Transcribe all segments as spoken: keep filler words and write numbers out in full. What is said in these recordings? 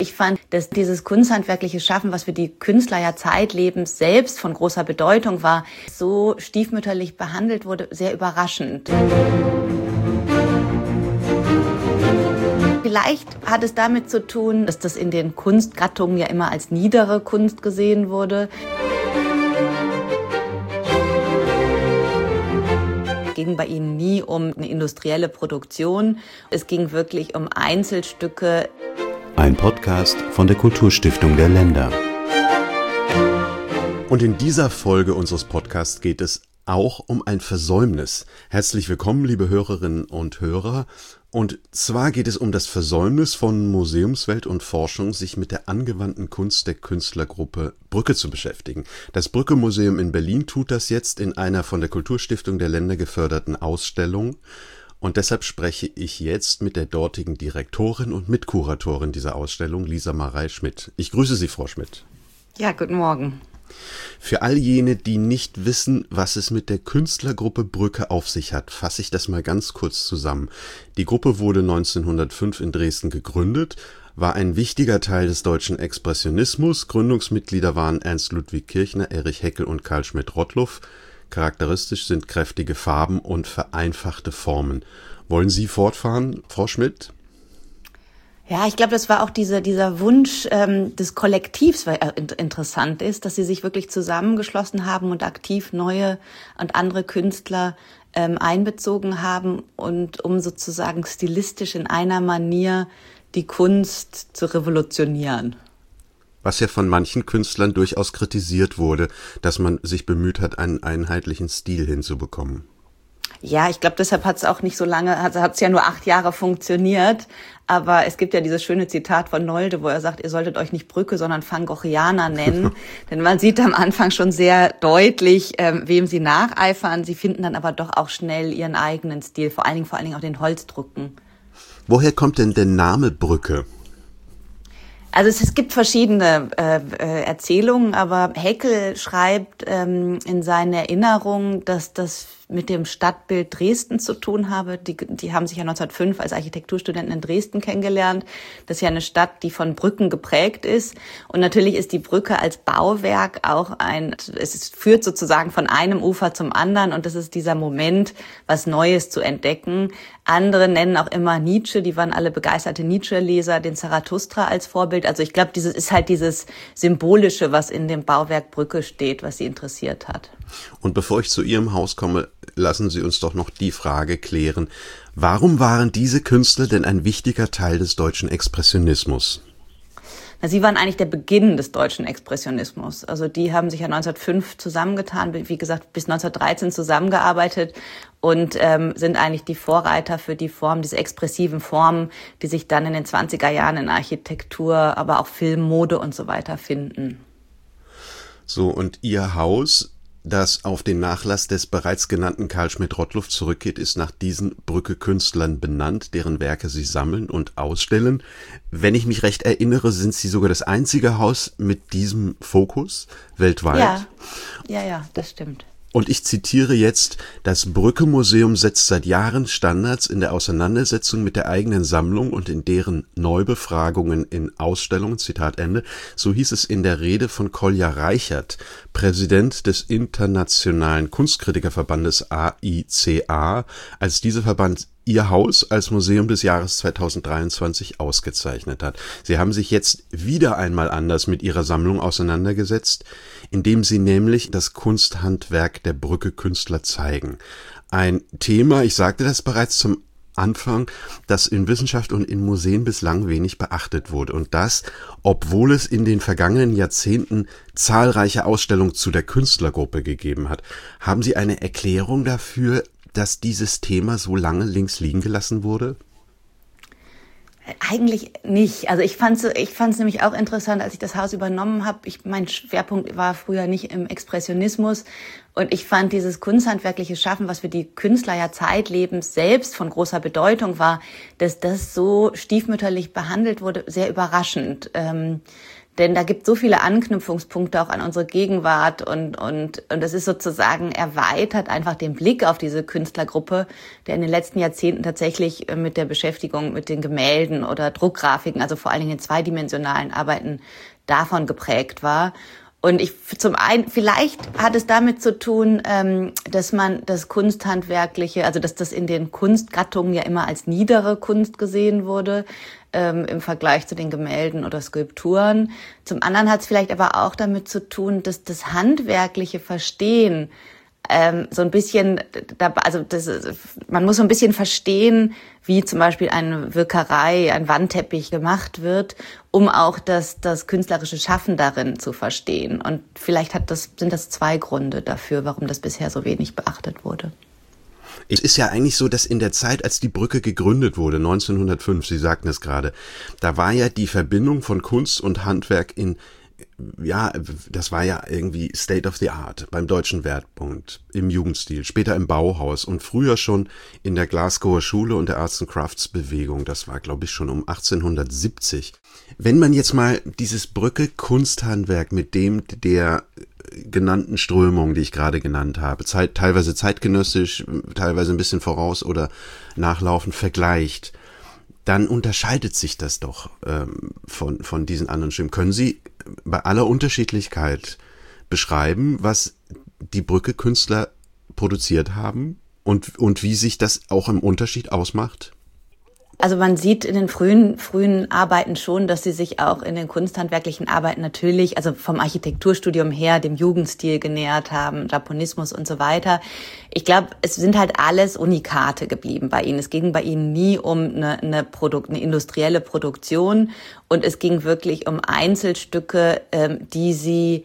Ich fand, dass dieses kunsthandwerkliche Schaffen, was für die Künstler ja zeitlebens selbst von großer Bedeutung war, so stiefmütterlich behandelt wurde, sehr überraschend. Vielleicht hat es damit zu tun, dass das in den Kunstgattungen ja immer als niedere Kunst gesehen wurde. Es ging bei ihnen nie um eine industrielle Produktion. Es ging wirklich um Einzelstücke. Ein Podcast von der Kulturstiftung der Länder. Und in dieser Folge unseres Podcasts geht es auch um ein Versäumnis. Herzlich willkommen, liebe Hörerinnen und Hörer. Und zwar geht es um das Versäumnis von Museumswelt und Forschung, sich mit der angewandten Kunst der Künstlergruppe Brücke zu beschäftigen. Das Brücke-Museum in Berlin tut das jetzt in einer von der Kulturstiftung der Länder geförderten Ausstellung. Und deshalb spreche ich jetzt mit der dortigen Direktorin und Mitkuratorin dieser Ausstellung, Lisa Marei Schmidt. Ich grüße Sie, Frau Schmidt. Ja, guten Morgen. Für all jene, die nicht wissen, was es mit der Künstlergruppe Brücke auf sich hat, fasse ich das mal ganz kurz zusammen. Die Gruppe wurde neunzehnhundertfünf in Dresden gegründet, war ein wichtiger Teil des deutschen Expressionismus. Gründungsmitglieder waren Ernst Ludwig Kirchner, Erich Heckel und Carl Schmidt-Rottluff. Charakteristisch sind kräftige Farben und vereinfachte Formen. Wollen Sie fortfahren, Frau Schmidt? Ja, ich glaube, das war auch diese, dieser Wunsch ähm, des Kollektivs, weil äh, interessant ist, dass sie sich wirklich zusammengeschlossen haben und aktiv neue und andere Künstler ähm, einbezogen haben und um sozusagen stilistisch in einer Manier die Kunst zu revolutionieren. Was ja von manchen Künstlern durchaus kritisiert wurde, dass man sich bemüht hat, einen einheitlichen Stil hinzubekommen. Ja, ich glaube, deshalb hat es auch nicht so lange, also hat es ja nur acht Jahre funktioniert. Aber es gibt ja dieses schöne Zitat von Nolde, wo er sagt, ihr solltet euch nicht Brücke, sondern Van Goghianer nennen. Denn man sieht am Anfang schon sehr deutlich, ähm, wem sie nacheifern. Sie finden dann aber doch auch schnell ihren eigenen Stil, vor allen Dingen, vor allen Dingen auch den Holzdrucken. Woher kommt denn der Name Brücke? Also es, es gibt verschiedene äh, äh, Erzählungen, aber Heckel schreibt ähm, in seinen Erinnerungen, dass das mit dem Stadtbild Dresden zu tun habe. Die, die haben sich ja neunzehnhundertfünf als Architekturstudenten in Dresden kennengelernt. Das ist ja eine Stadt, die von Brücken geprägt ist. Und natürlich ist die Brücke als Bauwerk auch ein, es führt sozusagen von einem Ufer zum anderen. Und das ist dieser Moment, was Neues zu entdecken. Andere nennen auch immer Nietzsche, die waren alle begeisterte Nietzsche-Leser, den Zarathustra als Vorbild. Also ich glaube, dieses ist halt dieses Symbolische, was in dem Bauwerk Brücke steht, was sie interessiert hat. Und bevor ich zu Ihrem Haus komme, lassen Sie uns doch noch die Frage klären, warum waren diese Künstler denn ein wichtiger Teil des deutschen Expressionismus? Na, sie waren eigentlich der Beginn des deutschen Expressionismus. Also die haben sich ja neunzehnhundertfünf zusammengetan, wie gesagt bis neunzehnhundertdreizehn zusammengearbeitet und ähm, sind eigentlich die Vorreiter für die Form, diese expressiven Formen, die sich dann in den zwanziger Jahren in Architektur, aber auch Film, Mode und so weiter finden. So, und Ihr Haus, das auf den Nachlass des bereits genannten Carl Schmidt-Rottluff zurückgeht, ist nach diesen Brücke-Künstlern benannt, deren Werke sie sammeln und ausstellen. Wenn ich mich recht erinnere, sind Sie sogar das einzige Haus mit diesem Fokus weltweit. Ja, ja, ja, das stimmt. Und ich zitiere jetzt, das Brücke-Museum setzt seit Jahren Standards in der Auseinandersetzung mit der eigenen Sammlung und in deren Neubefragungen in Ausstellungen, Zitat Ende. So hieß es in der Rede von Kolja Reichert, Präsident des Internationalen Kunstkritikerverbandes A I C A, als dieser Verband Ihr Haus als Museum des Jahres zweitausenddreiundzwanzig ausgezeichnet hat. Sie haben sich jetzt wieder einmal anders mit Ihrer Sammlung auseinandergesetzt, indem Sie nämlich das Kunsthandwerk der Brücke-Künstler zeigen. Ein Thema, ich sagte das bereits zum Anfang, das in Wissenschaft und in Museen bislang wenig beachtet wurde. Und das, obwohl es in den vergangenen Jahrzehnten zahlreiche Ausstellungen zu der Künstlergruppe gegeben hat. Haben Sie eine Erklärung dafür, dass dieses Thema so lange links liegen gelassen wurde? Eigentlich nicht. Also ich fand es ich fand's nämlich auch interessant, als ich das Haus übernommen habe. Ich, mein Schwerpunkt war früher nicht im Expressionismus. Und ich fand dieses kunsthandwerkliche Schaffen, was für die Künstler ja zeitlebens selbst von großer Bedeutung war, dass das so stiefmütterlich behandelt wurde, sehr überraschend. Ähm, Denn da gibt es so viele Anknüpfungspunkte auch an unsere Gegenwart und und und es ist sozusagen erweitert einfach den Blick auf diese Künstlergruppe, der in den letzten Jahrzehnten tatsächlich mit der Beschäftigung mit den Gemälden oder Druckgrafiken, also vor allen Dingen in zweidimensionalen Arbeiten, davon geprägt war. Und ich zum einen, vielleicht hat es damit zu tun, ähm, dass man das Kunsthandwerkliche, also dass das in den Kunstgattungen ja immer als niedere Kunst gesehen wurde, ähm, im Vergleich zu den Gemälden oder Skulpturen. Zum anderen hat es vielleicht aber auch damit zu tun, dass das handwerkliche Verstehen ähm, so ein bisschen, also das, man muss so ein bisschen verstehen, wie zum Beispiel eine Wirkerei, ein Wandteppich gemacht wird, um auch das, das künstlerische Schaffen darin zu verstehen. Und vielleicht hat das, sind das zwei Gründe dafür, warum das bisher so wenig beachtet wurde. Es ist ja eigentlich so, dass in der Zeit, als die Brücke gegründet wurde, neunzehnhundertfünf, Sie sagten es gerade, da war ja die Verbindung von Kunst und Handwerk in ja, das war ja irgendwie State of the Art beim Deutschen Werkbund, im Jugendstil, später im Bauhaus und früher schon in der Glasgower Schule und der Arts and Crafts Bewegung. Das war, glaube ich, schon um achtzehnhundertsiebzig. Wenn man jetzt mal dieses Brücke Kunsthandwerk mit dem der genannten Strömung, die ich gerade genannt habe, Zeit, teilweise zeitgenössisch, teilweise ein bisschen voraus oder nachlaufend vergleicht, dann unterscheidet sich das doch ähm, von, von diesen anderen Stimmen. Können Sie bei aller Unterschiedlichkeit beschreiben, was die Brücke-Künstler produziert haben und, und wie sich das auch im Unterschied ausmacht? Also man sieht in den frühen, frühen Arbeiten schon, dass sie sich auch in den kunsthandwerklichen Arbeiten natürlich, also vom Architekturstudium her, dem Jugendstil genähert haben, Japonismus und so weiter. Ich glaube, es sind halt alles Unikate geblieben bei ihnen. Es ging bei ihnen nie um eine, eine, Produkt, eine industrielle Produktion und es ging wirklich um Einzelstücke, ähm, die sie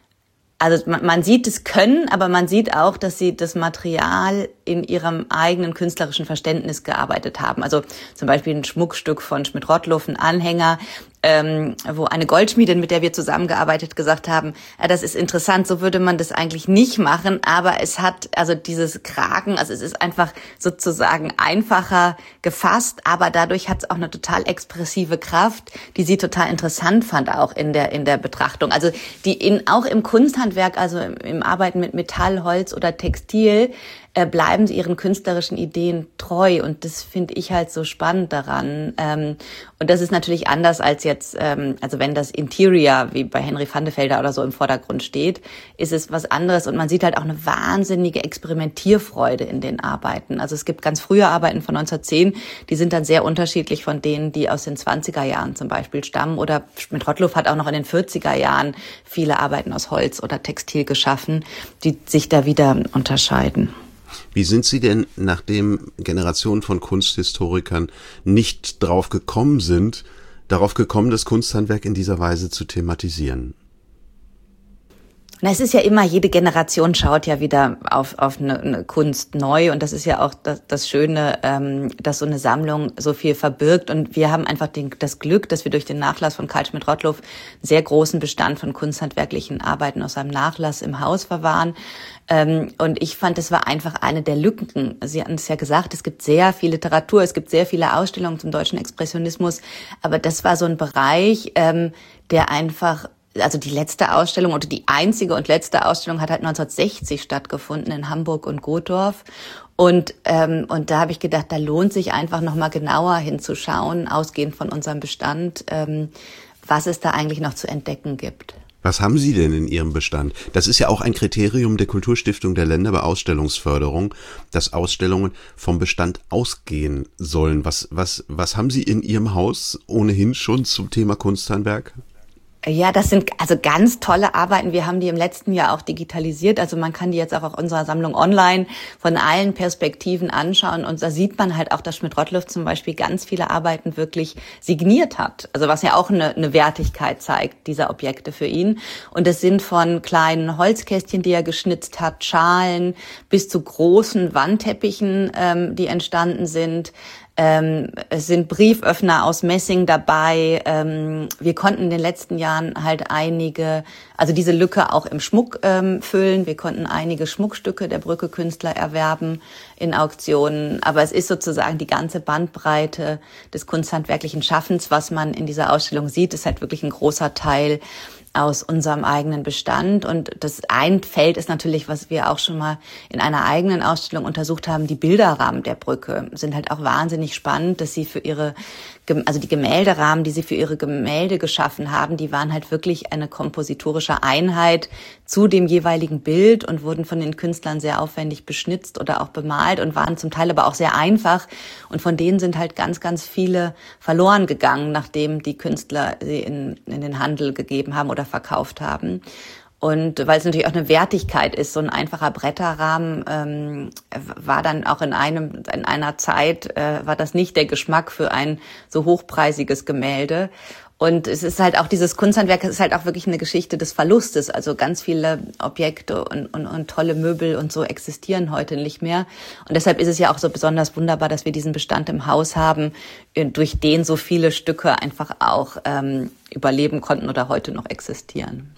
Also man, man sieht das Können, aber man sieht auch, dass sie das Material in ihrem eigenen künstlerischen Verständnis gearbeitet haben. Also zum Beispiel ein Schmuckstück von Schmidt-Rottluff, ein Anhänger, ähm, wo eine Goldschmiedin, mit der wir zusammengearbeitet, gesagt haben, ja, das ist interessant, so würde man das eigentlich nicht machen, aber es hat also dieses Kragen, also es ist einfach sozusagen einfacher gefasst, aber dadurch hat es auch eine total expressive Kraft, die sie total interessant fand auch in der in der Betrachtung. Also die in auch im Kunsthandwerk, also im, im Arbeiten mit Metall, Holz oder Textil, äh, bleiben sie ihren künstlerischen Ideen treu und das finde ich halt so spannend daran. Ähm, und das ist natürlich anders als jetzt, ähm, also wenn das Interior wie bei Henry van de Velde oder so im Vordergrund steht, ist es was anderes und man sieht halt auch eine wahnsinnige Experimentierfreude in den Arbeiten. Also es gibt ganz frühe Arbeiten von neunzehnhundertzehn, die sind dann sehr unterschiedlich von denen, die aus den zwanziger Jahren zum Beispiel stammen oder Schmidt-Rottluff hat auch noch in den vierziger Jahren viele Arbeiten aus Holz oder Textil geschaffen, die sich da wieder unterscheiden. Wie sind Sie denn, nachdem Generationen von Kunsthistorikern nicht drauf gekommen sind, darauf gekommen, das Kunsthandwerk in dieser Weise zu thematisieren? Na, es ist ja immer, jede Generation schaut ja wieder auf, auf eine, eine Kunst neu und das ist ja auch das, das Schöne, ähm, dass so eine Sammlung so viel verbirgt und wir haben einfach den, das Glück, dass wir durch den Nachlass von Carl Schmidt-Rottluff einen sehr großen Bestand von kunsthandwerklichen Arbeiten aus seinem Nachlass im Haus verwahren. Ähm, und ich fand, das war einfach eine der Lücken. Sie hatten es ja gesagt, es gibt sehr viel Literatur, es gibt sehr viele Ausstellungen zum deutschen Expressionismus, aber das war so ein Bereich, ähm, der einfach also die letzte Ausstellung oder die einzige und letzte Ausstellung hat halt neunzehnhundertsechzig stattgefunden in Hamburg und Gottorf. Und ähm, und da habe ich gedacht, da lohnt sich einfach noch mal genauer hinzuschauen, ausgehend von unserem Bestand, ähm, was es da eigentlich noch zu entdecken gibt. Was haben Sie denn in Ihrem Bestand? Das ist ja auch ein Kriterium der Kulturstiftung der Länder bei Ausstellungsförderung, dass Ausstellungen vom Bestand ausgehen sollen. Was was was haben Sie in Ihrem Haus ohnehin schon zum Thema Kunsthandwerk? Ja, das sind also ganz tolle Arbeiten. Wir haben die im letzten Jahr auch digitalisiert. Also man kann die jetzt auch auf unserer Sammlung online von allen Perspektiven anschauen. Und da sieht man halt auch, dass Schmidt-Rottluff zum Beispiel ganz viele Arbeiten wirklich signiert hat. Also was ja auch eine, eine Wertigkeit zeigt, dieser Objekte für ihn. Und es sind von kleinen Holzkästchen, die er geschnitzt hat, Schalen, bis zu großen Wandteppichen, ähm, die entstanden sind. Ähm, es sind Brieföffner aus Messing dabei. Ähm, wir konnten in den letzten Jahren halt einige, also diese Lücke auch im Schmuck ähm, füllen. Wir konnten einige Schmuckstücke der Brücke-Künstler erwerben in Auktionen. Aber es ist sozusagen die ganze Bandbreite des kunsthandwerklichen Schaffens, was man in dieser Ausstellung sieht, ist halt wirklich ein großer Teil aus unserem eigenen Bestand. Und das ein Feld ist natürlich, was wir auch schon mal in einer eigenen Ausstellung untersucht haben, die Bilderrahmen der Brücke sind halt auch wahnsinnig spannend, dass sie für ihre, also die Gemälderahmen, die sie für ihre Gemälde geschaffen haben, die waren halt wirklich eine kompositorische Einheit zu dem jeweiligen Bild und wurden von den Künstlern sehr aufwendig beschnitzt oder auch bemalt und waren zum Teil aber auch sehr einfach. Und von denen sind halt ganz, ganz viele verloren gegangen, nachdem die Künstler sie in, in den Handel gegeben haben oder verkauft haben. Und weil es natürlich auch eine Wertigkeit ist, so ein einfacher Bretterrahmen ähm, war dann auch in einem in einer Zeit äh, war das nicht der Geschmack für ein so hochpreisiges Gemälde. Und es ist halt auch dieses Kunsthandwerk, es ist halt auch wirklich eine Geschichte des Verlustes. Also ganz viele Objekte und, und, und tolle Möbel und so existieren heute nicht mehr. Und deshalb ist es ja auch so besonders wunderbar, dass wir diesen Bestand im Haus haben, durch den so viele Stücke einfach auch ähm, überleben konnten oder heute noch existieren.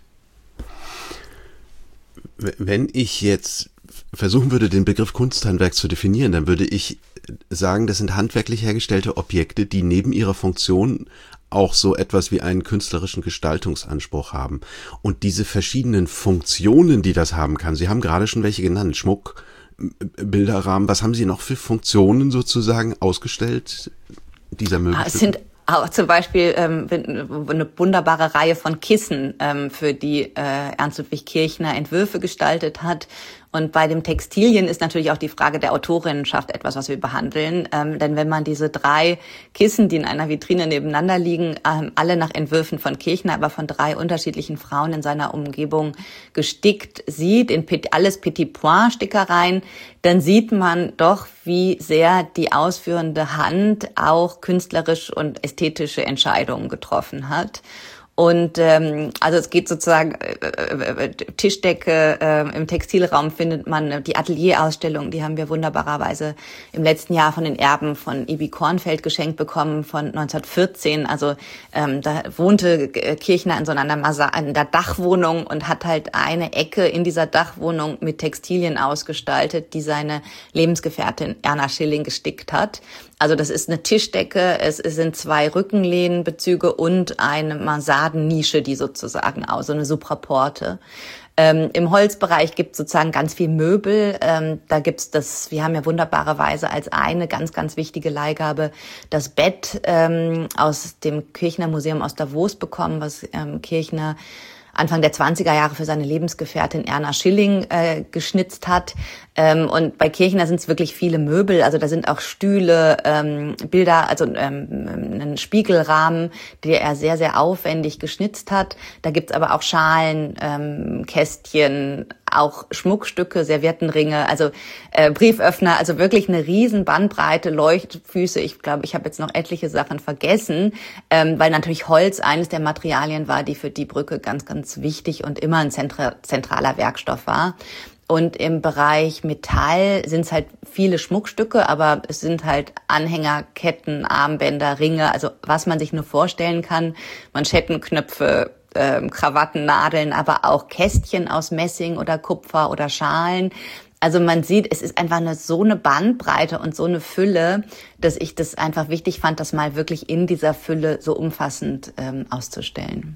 Wenn ich jetzt versuchen würde, den Begriff Kunsthandwerk zu definieren, dann würde ich sagen, das sind handwerklich hergestellte Objekte, die neben ihrer Funktion auch so etwas wie einen künstlerischen Gestaltungsanspruch haben. Und diese verschiedenen Funktionen, die das haben kann, Sie haben gerade schon welche genannt, Schmuck, Bilderrahmen, was haben Sie noch für Funktionen sozusagen ausgestellt, dieser Möbelstücke? Es sind auch zum Beispiel ähm, eine wunderbare Reihe von Kissen, ähm, für die äh, Ernst Ludwig Kirchner Entwürfe gestaltet hat. Und bei dem Textilien ist natürlich auch die Frage der Autorinnenschaft etwas, was wir behandeln. Ähm, denn wenn man diese drei Kissen, die in einer Vitrine nebeneinander liegen, ähm, alle nach Entwürfen von Kirchner, aber von drei unterschiedlichen Frauen in seiner Umgebung gestickt sieht, in alles Petit-Point-Stickereien, dann sieht man doch, wie sehr die ausführende Hand auch künstlerisch und ästhetische Entscheidungen getroffen hat. Und ähm, also es geht sozusagen äh, äh, Tischdecke, äh, im Textilraum findet man die Atelierausstellung, die haben wir wunderbarerweise im letzten Jahr von den Erben von Ibi Kornfeld geschenkt bekommen von neunzehnhundertvierzehn. Also ähm, da wohnte Kirchner in so einer, Masa- in der Dachwohnung und hat halt eine Ecke in dieser Dachwohnung mit Textilien ausgestaltet, die seine Lebensgefährtin Erna Schilling gestickt hat. Also das ist eine Tischdecke, es sind zwei Rückenlehnenbezüge und eine Mansardennische, die sozusagen aus, so eine Supraporte. Ähm, Im Holzbereich gibt es sozusagen ganz viel Möbel. Ähm, da gibt's das, wir haben ja wunderbarerweise als eine ganz, ganz wichtige Leihgabe das Bett ähm, aus dem Kirchner Museum aus Davos bekommen, was ähm, Kirchner Anfang der zwanziger Jahre für seine Lebensgefährtin Erna Schilling äh, geschnitzt hat. Ähm, und bei Kirchner sind es wirklich viele Möbel, also da sind auch Stühle, ähm, Bilder, also ähm, einen Spiegelrahmen, den er sehr, sehr aufwendig geschnitzt hat. Da gibt's aber auch Schalen, ähm, Kästchen, auch Schmuckstücke, Serviettenringe, also äh, Brieföffner, also wirklich eine riesen Bandbreite, Leuchtfüße. Ich glaube, ich habe jetzt noch etliche Sachen vergessen, ähm, weil natürlich Holz eines der Materialien war, die für die Brücke ganz, ganz wichtig und immer ein zentra- zentraler Werkstoff war. Und im Bereich Metall sind es halt viele Schmuckstücke, aber es sind halt Anhänger, Ketten, Armbänder, Ringe, also was man sich nur vorstellen kann, Manschettenknöpfe, ähm, Krawatten, Nadeln, aber auch Kästchen aus Messing oder Kupfer oder Schalen. Also man sieht, es ist einfach eine, so eine Bandbreite und so eine Fülle, dass ich das einfach wichtig fand, das mal wirklich in dieser Fülle so umfassend ähm, auszustellen.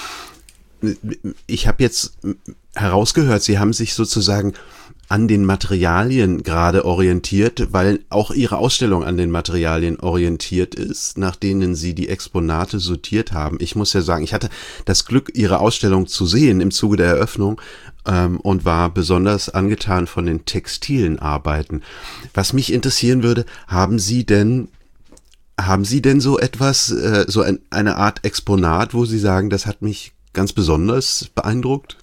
Ich habe jetzt herausgehört, Sie haben sich sozusagen an den Materialien gerade orientiert, weil auch Ihre Ausstellung an den Materialien orientiert ist, nach denen Sie die Exponate sortiert haben. Ich muss ja sagen, ich hatte das Glück, Ihre Ausstellung zu sehen im Zuge der Eröffnung ähm, und war besonders angetan von den textilen Arbeiten. Was mich interessieren würde, haben Sie denn haben Sie denn so etwas, äh, so ein, eine Art Exponat, wo Sie sagen, das hat mich ganz besonders beeindruckt?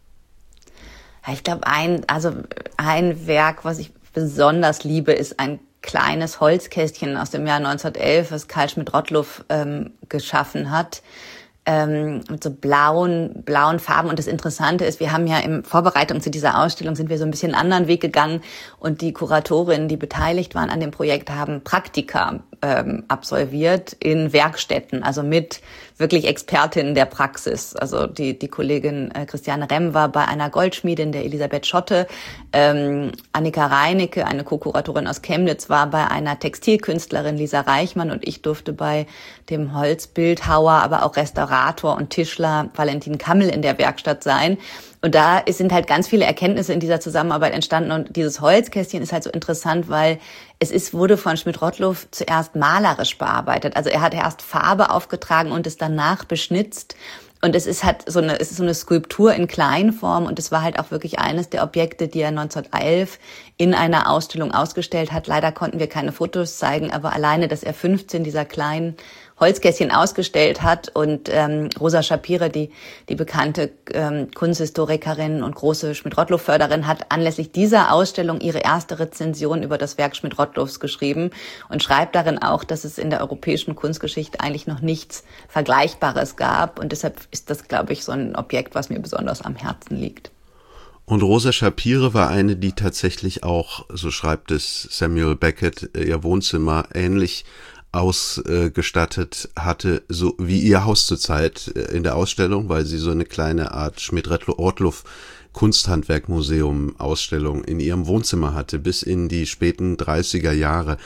Ich glaube, ein, also ein Werk, was ich besonders liebe, ist ein kleines Holzkästchen aus dem Jahr neunzehnhundertelf, was Karl Schmidt-Rottluff ähm, geschaffen hat. ähm, mit so blauen, blauen Farben. Und das Interessante ist, wir haben ja in Vorbereitung zu dieser Ausstellung sind wir so ein bisschen einen anderen Weg gegangen und die Kuratorinnen, die beteiligt waren an dem Projekt, haben Praktika ähm, absolviert in Werkstätten, also mit wirklich Expertinnen der Praxis. Also die die Kollegin äh, Christiane Remm war bei einer Goldschmiedin, der Elisabeth Schotte, ähm, Annika Reinecke, eine Co-Kuratorin aus Chemnitz, war bei einer Textilkünstlerin Lisa Reichmann und ich durfte bei dem Holzbildhauer, aber auch Restaurator und Tischler Valentin Kammel in der Werkstatt sein. Und da sind halt ganz viele Erkenntnisse in dieser Zusammenarbeit entstanden. Und dieses Holzkästchen ist halt so interessant, weil es ist, wurde von Schmidt-Rottluff zuerst malerisch bearbeitet. Also er hat erst Farbe aufgetragen und es danach beschnitzt. Und es ist halt so eine, es ist so eine Skulptur in Kleinform. Und es war halt auch wirklich eines der Objekte, die er neunzehnhundertelf in einer Ausstellung ausgestellt hat. Leider konnten wir keine Fotos zeigen, aber alleine, dass er fünfzehn dieser kleinen Holzkästchen ausgestellt hat und ähm, Rosa Schapire, die die bekannte ähm, Kunsthistorikerin und große Schmidt-Rottluff-Förderin, hat anlässlich dieser Ausstellung ihre erste Rezension über das Werk Schmidt-Rottluffs geschrieben und schreibt darin auch, dass es in der europäischen Kunstgeschichte eigentlich noch nichts Vergleichbares gab. Und deshalb ist das, glaube ich, so ein Objekt, was mir besonders am Herzen liegt. Und Rosa Schapire war eine, die tatsächlich auch, so schreibt es Samuel Beckett, ihr Wohnzimmer ähnlich ausgestattet hatte, so wie ihr Haus zurzeit in der Ausstellung, weil sie so eine kleine Art Schmidt-Rottluff Kunsthandwerkmuseum Ausstellung in ihrem Wohnzimmer hatte, bis in die späten dreißiger Jahre.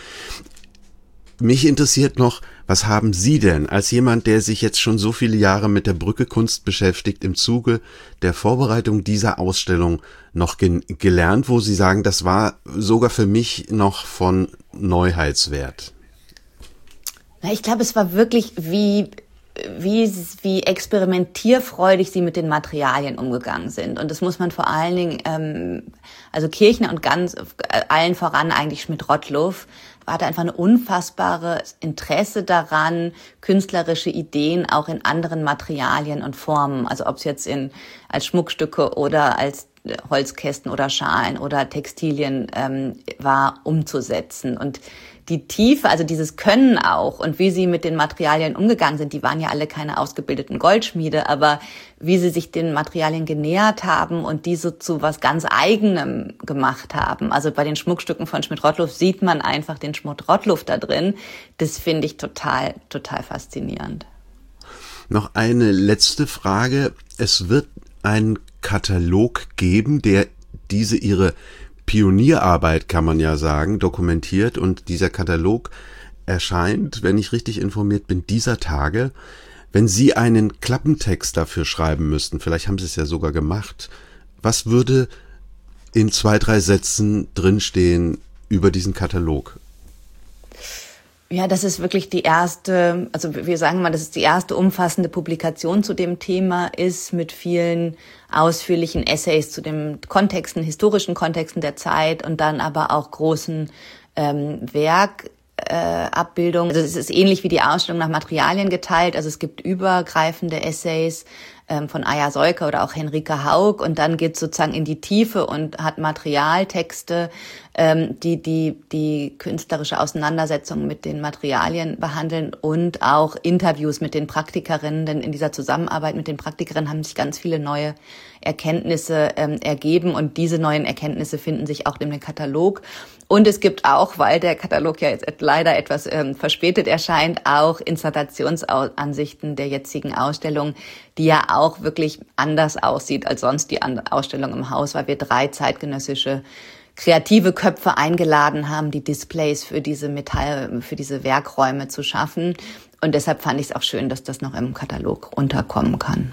Mich interessiert noch, was haben Sie denn als jemand, der sich jetzt schon so viele Jahre mit der Brücke-Kunst beschäftigt, im Zuge der Vorbereitung dieser Ausstellung noch ge- gelernt, wo Sie sagen, das war sogar für mich noch von Neuheitswert? Ich glaube, es war wirklich, wie, wie, wie experimentierfreudig sie mit den Materialien umgegangen sind. Und das muss man vor allen Dingen, ähm, also Kirchner und ganz allen voran eigentlich Schmidt-Rottluff, hatte einfach eine unfassbare Interesse daran, künstlerische Ideen auch in anderen Materialien und Formen, also ob es jetzt in als Schmuckstücke oder als Holzkästen oder Schalen oder Textilien ähm, war, umzusetzen. Und die Tiefe, also dieses Können auch und wie sie mit den Materialien umgegangen sind, die waren ja alle keine ausgebildeten Goldschmiede, aber wie sie sich den Materialien genähert haben und diese zu was ganz Eigenem gemacht haben. Also bei den Schmuckstücken von Schmidt-Rottluff sieht man einfach den Schmidt-Rottluff da drin. Das finde ich total, total faszinierend. Noch eine letzte Frage. Es wird einen Katalog geben, der diese ihre Pionierarbeit, kann man ja sagen, dokumentiert, und dieser Katalog erscheint, wenn ich richtig informiert bin, dieser Tage. Wenn Sie einen Klappentext dafür schreiben müssten, vielleicht haben Sie es ja sogar gemacht, was würde in zwei, drei Sätzen drinstehen über diesen Katalog? Ja, das ist wirklich die erste, also wir sagen mal, das ist die erste umfassende Publikation zu dem Thema ist, mit vielen ausführlichen Essays zu den Kontexten, historischen Kontexten der Zeit und dann aber auch großen ähm, Werkabbildungen. Äh, also es ist ähnlich wie die Ausstellung nach Materialien geteilt, also es gibt übergreifende Essays ähm, von Aya Seuker oder auch Henrike Haug und dann geht es sozusagen in die Tiefe und hat Materialtexte, ähm, die die die künstlerische Auseinandersetzung mit den Materialien behandeln und auch Interviews mit den Praktikerinnen, denn in dieser Zusammenarbeit mit den Praktikerinnen haben sich ganz viele neue Erkenntnisse ähm, ergeben und diese neuen Erkenntnisse finden sich auch in dem Katalog. Und es gibt auch, weil der Katalog ja jetzt leider etwas ähm, verspätet erscheint, auch Installationsansichten der jetzigen Ausstellung, die ja auch wirklich anders aussieht als sonst die Ausstellung im Haus, weil wir drei zeitgenössische kreative Köpfe eingeladen haben, die Displays für diese Metall, für diese Werkräume zu schaffen. Und deshalb fand ich es auch schön, dass das noch im Katalog unterkommen kann.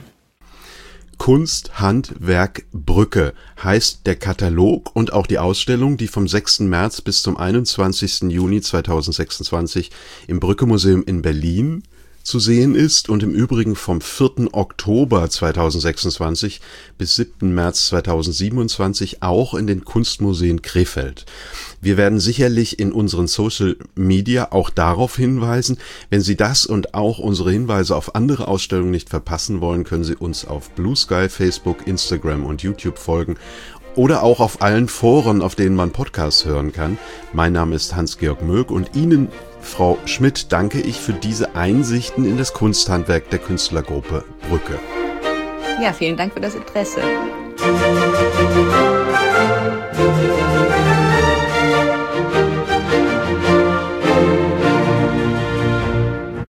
Kunst, Handwerk, Brücke heißt der Katalog und auch die Ausstellung, die vom sechsten März bis zum einundzwanzigsten Juni zweitausendsechsundzwanzig im Brücke-Museum in Berlin zu sehen ist und im Übrigen vom vierten Oktober zweitausendsechsundzwanzig bis siebten März zweitausendsiebenundzwanzig auch in den Kunstmuseen Krefeld. Wir werden sicherlich in unseren Social Media auch darauf hinweisen. Wenn Sie das und auch unsere Hinweise auf andere Ausstellungen nicht verpassen wollen, können Sie uns auf Blue Sky, Facebook, Instagram und YouTube folgen oder auch auf allen Foren, auf denen man Podcasts hören kann. Mein Name ist Hans-Georg Möck und Ihnen Frau Schmidt, danke ich für diese Einsichten in das Kunsthandwerk der Künstlergruppe Brücke. Ja, vielen Dank für das Interesse.